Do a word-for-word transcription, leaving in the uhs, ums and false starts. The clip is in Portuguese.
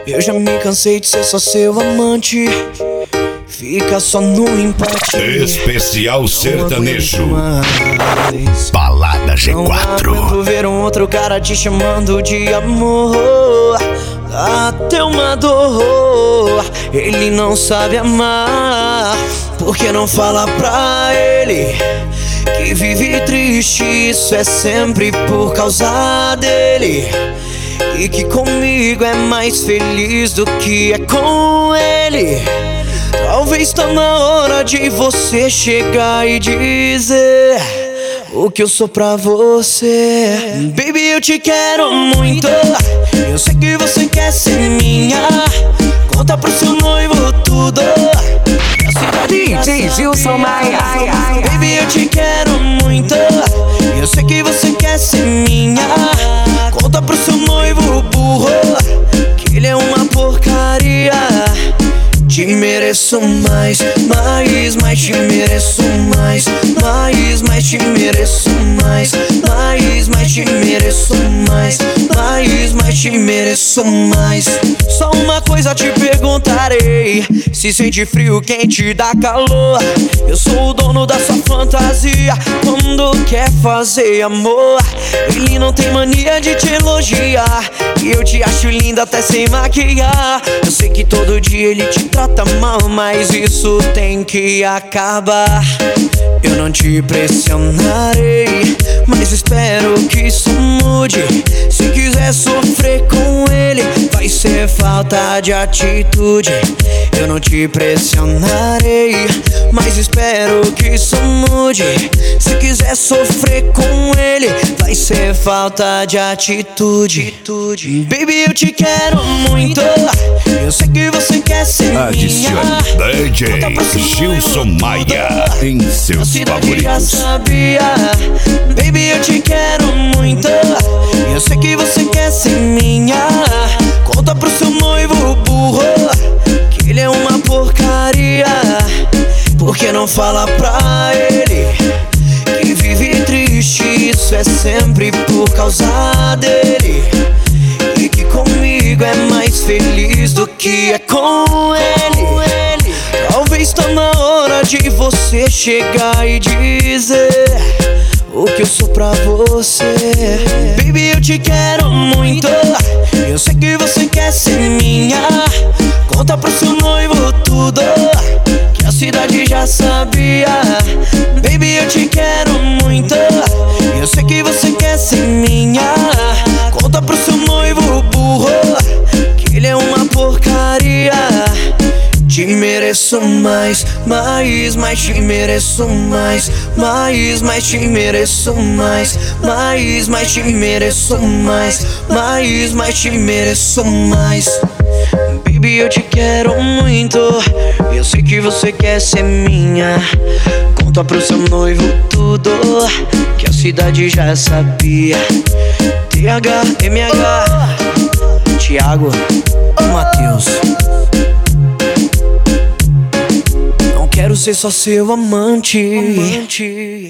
Eu já me cansei de ser só seu amante. Fica só no empate. Especial sertanejo. Balada G quatro. Não aguento ver um outro cara te chamando de amor. Dá até uma dor. Ele não sabe amar. Por que não fala pra ele que vive triste? Isso é sempre por causa dele. E que comigo é mais feliz do que é com ele. Talvez tá na hora de você chegar e dizer o que eu sou pra você. Baby, eu te quero muito. Eu sei que você quer ser minha. Conta pro seu noivo tudo. D J Gilson Maia. Baby, eu te quero muito. Eu sei que você quer ser minha. Conta pro seu noivo burro que ele é uma porcaria. Te mereço mais, mais, mais te mereço mais, mais, mais te mereço mais, mais, mais te mereço mais, mais, mais te mereço mais. Só uma coisa te perguntarei: se sente frio, quente, dá calor? Eu sou o dono da sua fantasia. Quando quer fazer amor, ele não tem mania de te elogiar. E eu te acho linda até sem maquiar. Eu sei que todo dia ele te trata mal, mas isso tem que acabar. Eu não te pressionarei, mas espero que isso mude. Se quiser sofrer com ele, vai ser falta de atitude. Eu não te pressionarei, mas espero que isso mude. Se quiser sofrer com ele, vai ser falta de atitude. Baby, eu te quero muito. Eu sei que você quer ser Adicione minha. D J Gilson Maia em seus favoritos. Já sabia. Baby, eu te quero muito. Eu sei que você quer ser minha. Conta pro seu noivo burro que ele é uma porcaria. Por que não fala pra ele que vive triste? Isso é sempre por causa dele. E que comigo é mais feliz do que é com ele. Talvez tá na hora de você chegar e dizer o que eu sou pra você. Baby, eu te quero muito. Eu sei que você quer ser minha. Conta pro seu noivo tudo que a cidade já sabia. Baby, eu te quero muito. Eu sei que você quer ser minha. Conta pro seu noivo burro que ele é uma porcaria. Te mereço mais, mais, mais te mereço mais, mais, mais te mereço mais, mais, mais te mereço mais, mais, mais te mereço mais. Baby, eu te quero muito. Eu sei que você quer ser minha. Conta pro seu noivo tudo que a cidade já sabia. T H, M H, Thiago, Matheus. Quero ser só seu amante.